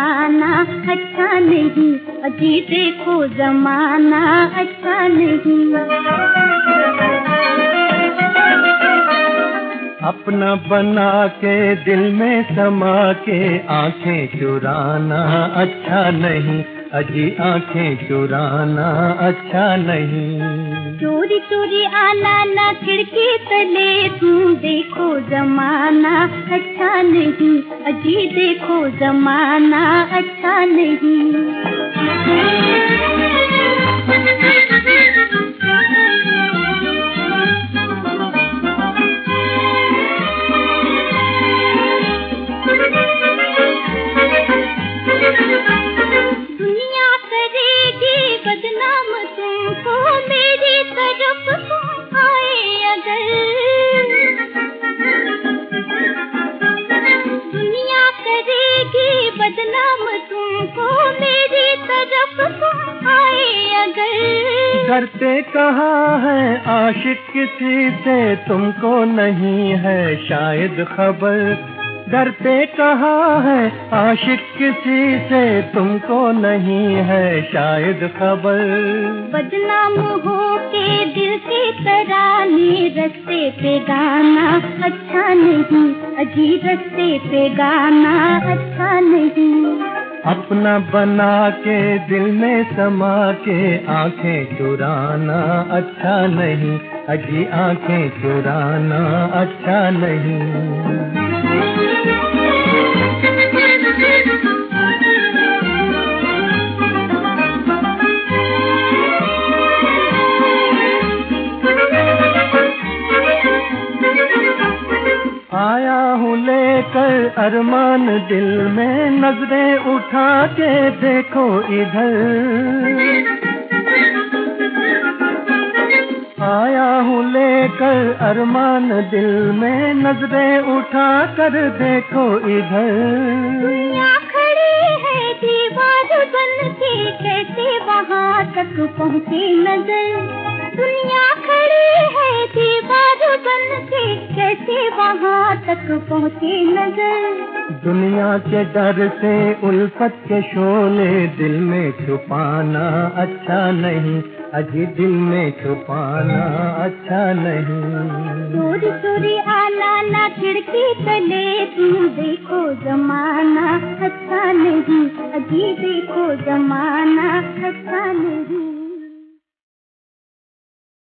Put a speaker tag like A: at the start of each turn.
A: जमाना अच्छा नहीं, अजी देखो जमाना अच्छा नहीं।
B: अपना बना के दिल में समा के आंखें चुराना अच्छा नहीं, अजी आंखें चुराना अच्छा नहीं।
A: चोरी चोरी आना ना खिड़की तले, तुम देखो जमाना अच्छा नहीं, अजी देखो जमाना अच्छा नहीं। दुनिया करेगी बदनाम तुमको, मेरी तरफ तुम आए अगर। दुनिया करेगी बदनाम तुमको, मेरी तरफ तुम आए अगर।
B: डरते कहाँ है आशिक किसी से, तुमको नहीं है शायद खबर। डरते कहाँ है आशिक किसी से, तुमको नहीं है शायद खबर।
A: बदनाम हो के दिल के तराने, रस्ते पे गाना अच्छा नहीं, अजी रस्ते पे गाना अच्छा नहीं।
B: अपना बना के दिल में समा के आंखें चुराना अच्छा नहीं, अजी आंखें चुराना अच्छा नहीं। आया हूँ लेकर अरमान दिल में, नजरें उठा के देखो इधर। आया हूँ लेकर अरमान दिल में, नजरें उठा कर देखो इधर।
A: दुनिया खड़ी है दीवार बन के, कैसे वहाँ तक पहुँचे नजर। दुनिया खड़ी है दीवार बन के, कैसे वहाँ तक पहुँचे नजर।
B: दुनिया के डर से उल्फत के शोले दिल में छुपाना अच्छा नहीं, अजी दिल में छुपाना अच्छा नहीं।
A: चोरी चोरी आना ना खिड़की तले, तुम देखो जमाना अच्छा नहीं, अजी देखो जमाना अच्छा नहीं।